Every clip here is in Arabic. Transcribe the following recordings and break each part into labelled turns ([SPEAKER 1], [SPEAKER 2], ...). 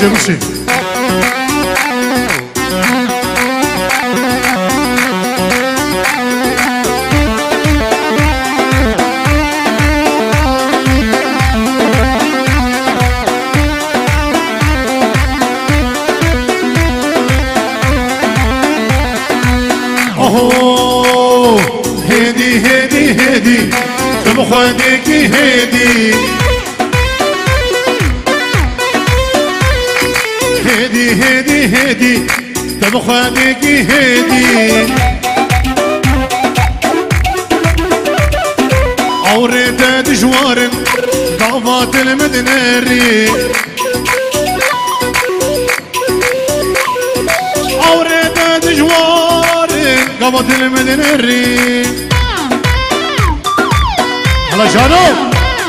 [SPEAKER 1] بشي هدي هدي هدي بخدك هدي هدي هدي هدي بخدك هدي عورت دجوار ضافات المدناري عورت دجوار ضافات المدناري هلا جانو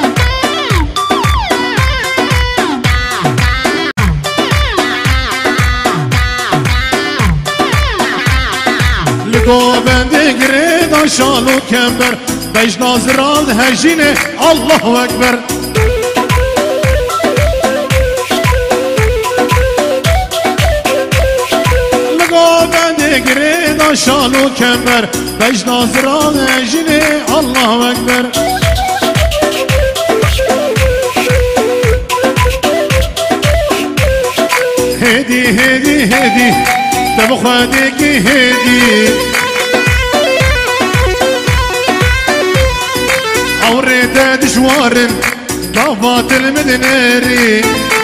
[SPEAKER 1] لقو بندي قريدا شالو كمبر بيش نازران هجينه الله اكبر لقو بندي قريدا شالو كمبر بيش نازران هجينه الله اكبر هدي هدي هدي تبخدك هدي عورت دجوار ضافات المدناري